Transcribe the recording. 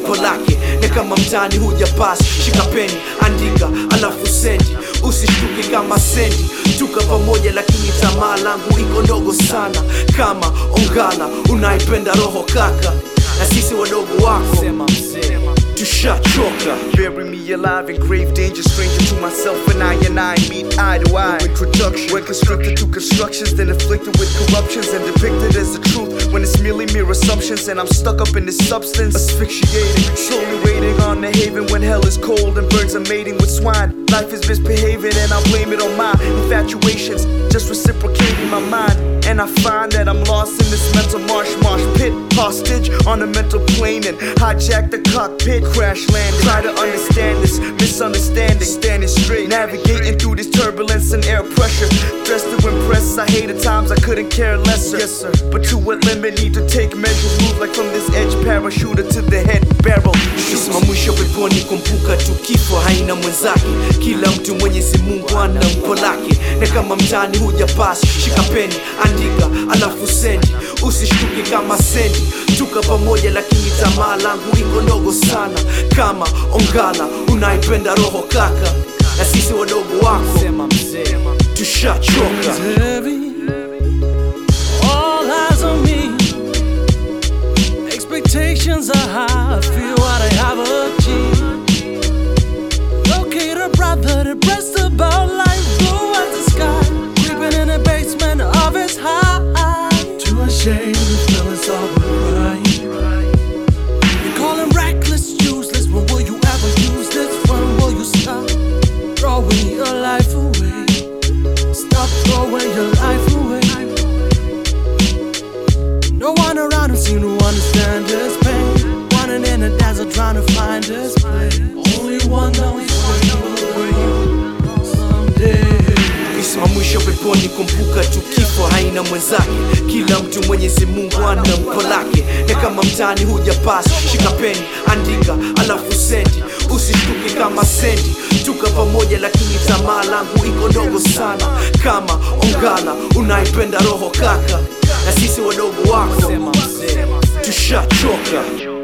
mpo lake. Na kama mtani huja pasi, shika peni, andika, alafu sendi. Usishtuke kama sendi, tuka pamoja lakini tamaa langu iko ndogo sana. Kama ongala, unaipenda roho kaka, na sisi wadogo wako tushachoka. Bury me alive in grave danger, stranger to myself and I meet eye to eye. No introduction, when constricted to constructions, then afflicted with corruptions and depicted as the truth, when it's merely mere assumptions. And I'm stuck up in this substance, asphyxiating, slowly waiting on the haven when hell is cold and birds are mating with swine. Life is misbehaving and I blame it on my infatuations, just reciprocating my mind. And I find that I'm lost in this mental marsh pit, hostage on a mental plane and hijack the cockpit, crash landing. Try to understand this misunderstanding, standing straight, navigating through this turbulence and air pressure. Dressed to impress, I hated times I couldn't care lesser. Yes sir, but to what limit? Need to take measures, move like from this edge parachuter to the head barrel. Kisima mwisho peponi, kumbuka tu kifo haina mwenzake. Kila mtu Mwenyezi Mungu ana mpo lake. Na kama mtani huja pasi, shika peni, andika, alafu sendi. Usishtuke kama sendi, tuka pamoja lakini tamaa langu iko ndogo sana. Kama ongala, unaipenda roho kaka, na sisi wadogo wako tushachoka. All eyes on me, expectations are high, I feel what I have achieved. Locate a brother depressed about life, blue as the sky, creeping in the basement of his high. Too ashamed to feel it's all right. You call him reckless, useless. When will you ever use this? When will you stop throwing your life away? Stop throwing your life away. No one around him seems to understand his pain. Running in the desert trying to find his place. Only one knows where he will go someday. Kisima mwisho peponi, kumbuka tu kifo haina mwenzake. Kila mtu Mwenyezi Mungu ana mpo lake. Na kama mtani huja pasi, shika peni, andika, alafu sendi. Usishtuke kama sendi, tuka pamoja lakini tamaa langu iko ndogo sana. Kama ongala, unaipenda roho kaka, na sisi wadogo wako tushachoka.